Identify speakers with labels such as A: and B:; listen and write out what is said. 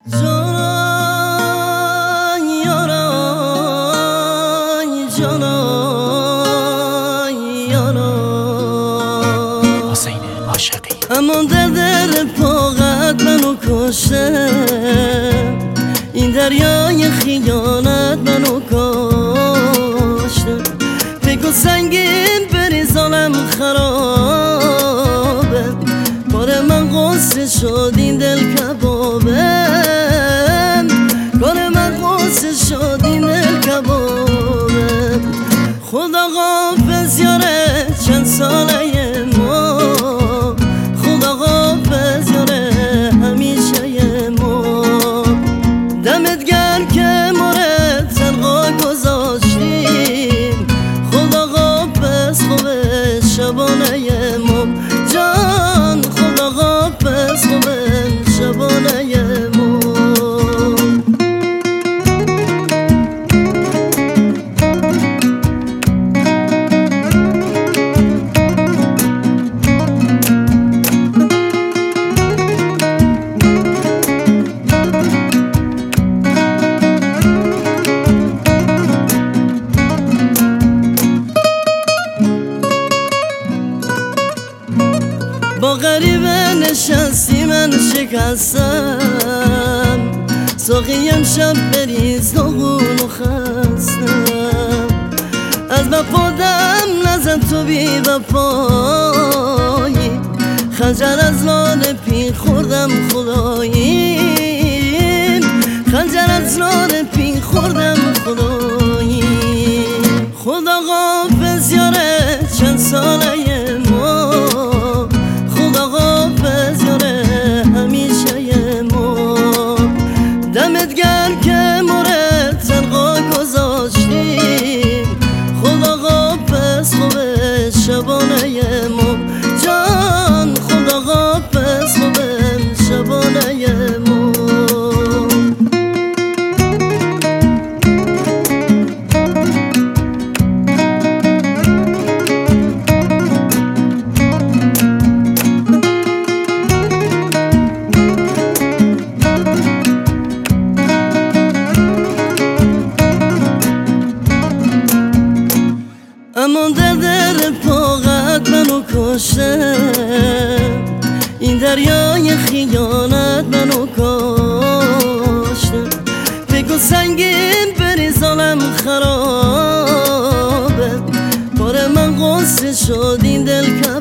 A: جانای یارای جانای یارای
B: حسین عاشقی
A: اما در پاقت منو کشته، این دریای خیانت منو کشته. فکر سنگین بری ظالم خرابه، کار من قصه شد این دل کبابه، کار من قصه شد این دل کبابه. خدا غافظ یاره چند ساله ما، خدا غافظ یاره همیشه ما. دمت گرم که مورد تنها گذاشتیم، خدا غافظ خوبه شبانه ما جان، خدا غافظ خوبه شبانه ما. با غریبه نشستی من شکستم، ساقی امشب بریز داغون و خستم. از وفادم نزن تو بی وفایی، خنجر از لاله پی خوردم خدایی، خنجر از لاله پی خوردم خدایی. خدا غافظ یاره چند ساله ما، خدا غافظ یاره همیشه ما. دمت گرم که مورد تنها گذاشتیم، خدا غافظ خوبه شبانه ما جان، خدا غافظ خوبه شبانه ما. اما در پاقت منو کشته، این دریای خیانت منو کشته. فکر سنگین بری ظالم خرابه، کار من قصه شد این دل